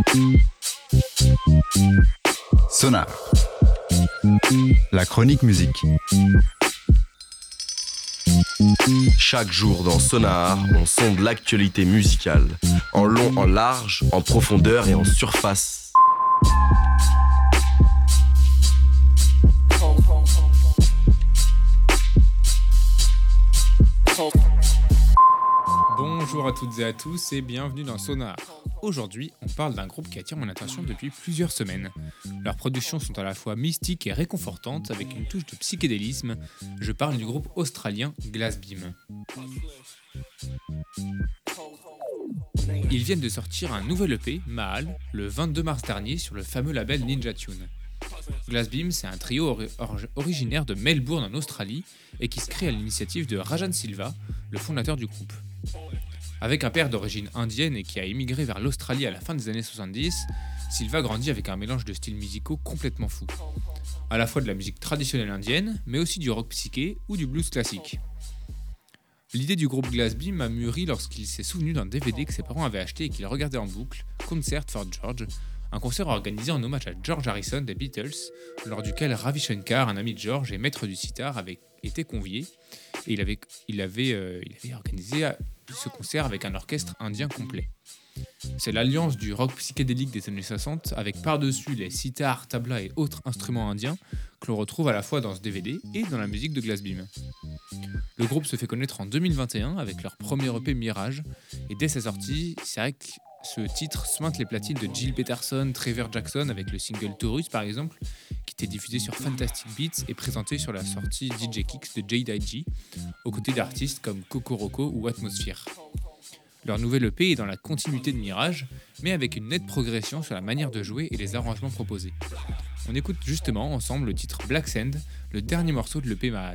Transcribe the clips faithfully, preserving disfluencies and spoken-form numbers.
Sonar, la chronique musique. Chaque jour dans Sonar, on sonde l'actualité musicale, en long, en large, en profondeur et en surface. Bonjour à toutes et à tous et bienvenue dans Sonar. Aujourd'hui, on parle d'un groupe qui attire mon attention depuis plusieurs semaines. Leurs productions sont à la fois mystiques et réconfortantes avec une touche de psychédélisme. Je parle du groupe australien Glass Beam. Ils viennent de sortir un nouvel E P, Mahal, le vingt-deux mars dernier sur le fameux label Ninja Tune. Glass Beam, c'est un trio or- or- originaire de Melbourne en Australie et qui se crée à l'initiative de Rajan Silva, le fondateur du groupe. Avec un père d'origine indienne et qui a émigré vers l'Australie à la fin des années soixante-dix, Silva grandit avec un mélange de styles musicaux complètement fou. À la fois de la musique traditionnelle indienne, mais aussi du rock psyché ou du blues classique. L'idée du groupe Glass Beam a mûri lorsqu'il s'est souvenu d'un D V D que ses parents avaient acheté et qu'il regardait en boucle, Concert for George, un concert organisé en hommage à George Harrison des Beatles, lors duquel Ravi Shankar, un ami de George et maître du sitar, avait été convié, et il avait, il avait, euh, il avait organisé ce concert avec un orchestre indien complet. C'est l'alliance du rock psychédélique des années soixante avec par-dessus les sitars, tablas et autres instruments indiens que l'on retrouve à la fois dans ce D V D et dans la musique de Glass Beam. Le groupe se fait connaître en deux mille vingt et un avec leur premier E P Mirage, et dès sa sortie, c'est vrai que ce titre suinte les platines de Jill Peterson, Trevor Jackson avec le single Taurus par exemple, qui était diffusé sur Fantastic Beats et présenté sur la sortie D J Kicks de J D G, aux côtés d'artistes comme Kokoroko ou Atmosphere. Leur nouvel E P est dans la continuité de Mirage, mais avec une nette progression sur la manière de jouer et les arrangements proposés. On écoute justement ensemble le titre Black Sand, le dernier morceau de l'E P Mahal.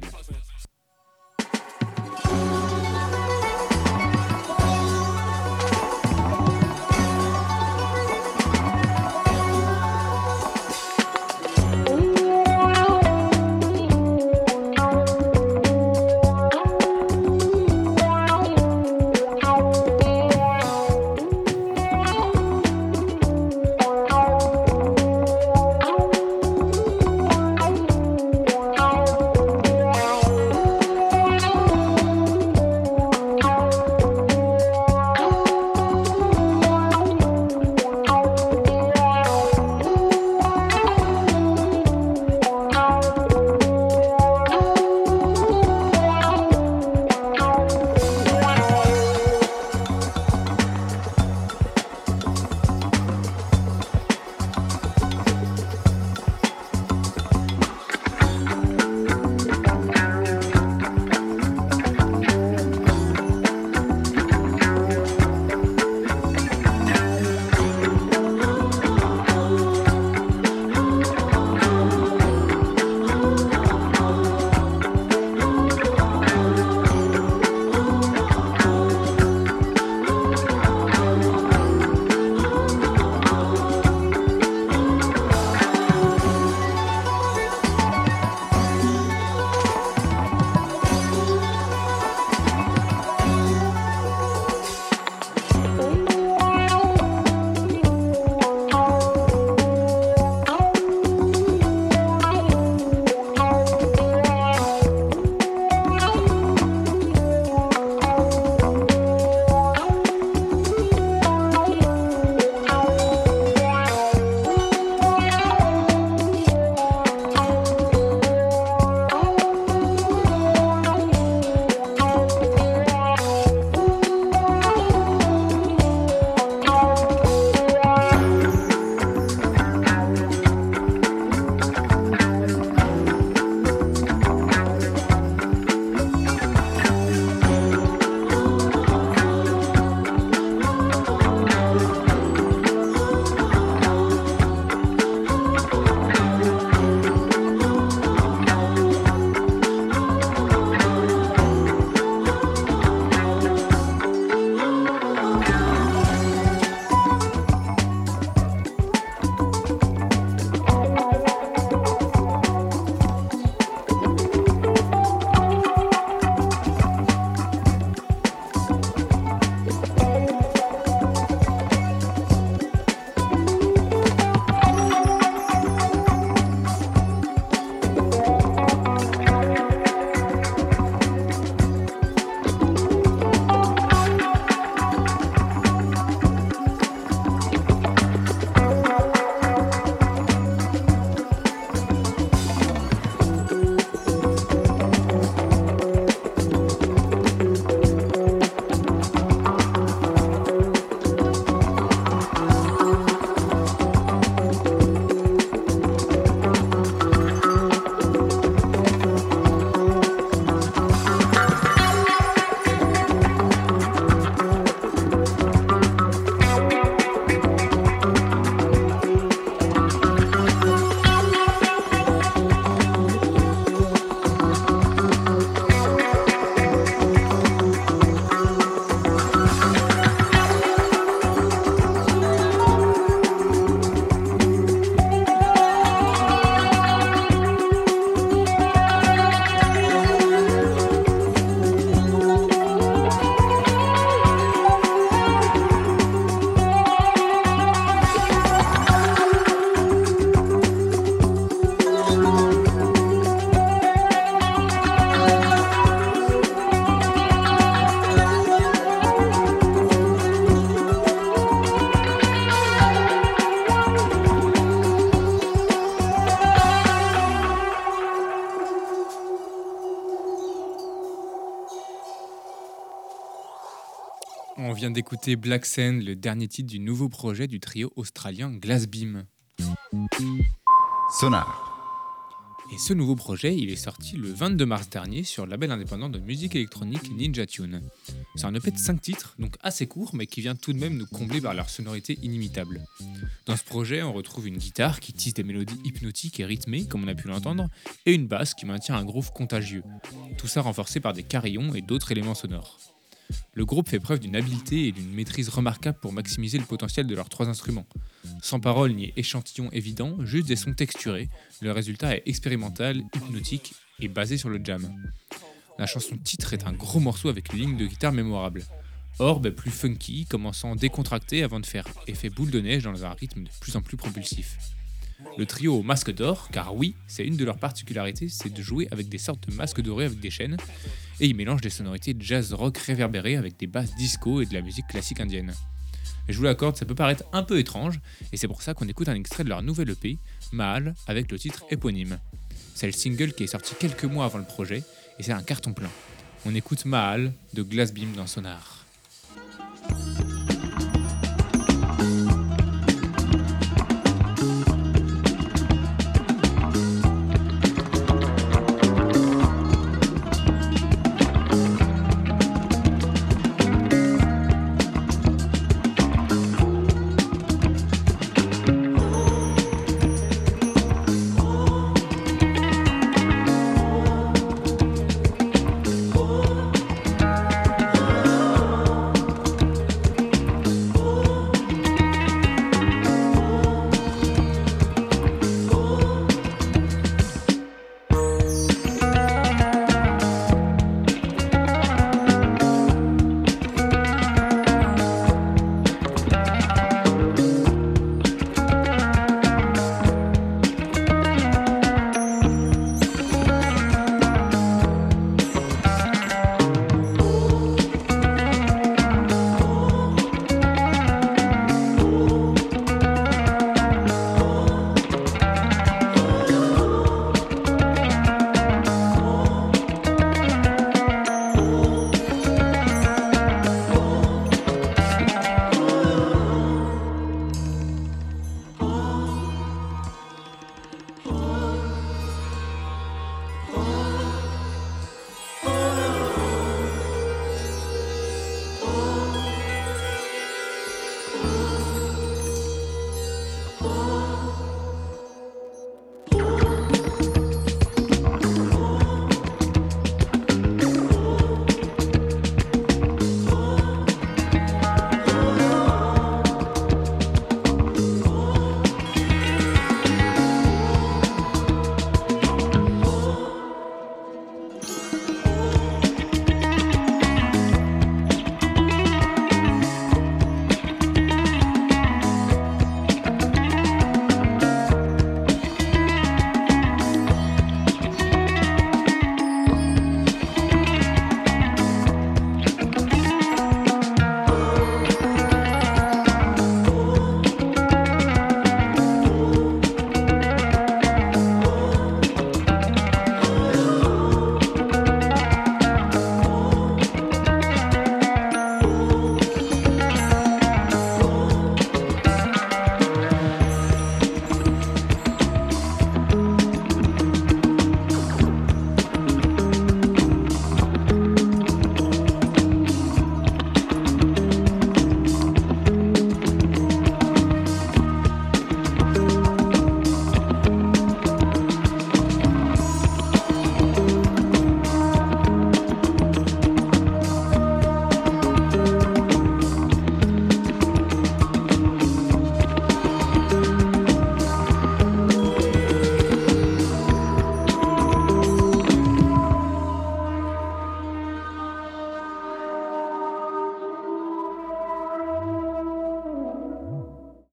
vient d'écouter Black Sand, le dernier titre du nouveau projet du trio australien Glassbeam. Sonar. Et ce nouveau projet, il est sorti le vingt-deux mars dernier sur le label indépendant de musique électronique Ninja Tune. C'est un E P de cinq titres, donc assez court, mais qui vient tout de même nous combler par leur sonorité inimitable. Dans ce projet, on retrouve une guitare qui tisse des mélodies hypnotiques et rythmées, comme on a pu l'entendre, et une basse qui maintient un groove contagieux. Tout ça renforcé par des carillons et d'autres éléments sonores. Le groupe fait preuve d'une habileté et d'une maîtrise remarquable pour maximiser le potentiel de leurs trois instruments. Sans parole ni échantillon évident, juste des sons texturés, le résultat est expérimental, hypnotique et basé sur le jam. La chanson titre est un gros morceau avec une ligne de guitare mémorable. Orb est plus funky, commençant décontracté avant de faire effet boule de neige dans un rythme de plus en plus propulsif. Le trio au masque d'or, car oui, c'est une de leurs particularités, c'est de jouer avec des sortes de masques dorés avec des chaînes, et ils mélangent des sonorités jazz rock réverbérées avec des basses disco et de la musique classique indienne. Et je vous l'accorde, ça peut paraître un peu étrange, et c'est pour ça qu'on écoute un extrait de leur nouvelle E P, Mahal, avec le titre éponyme. C'est le single qui est sorti quelques mois avant le projet, et c'est un carton plein. On écoute Mahal de Glassbeam dans Sonar.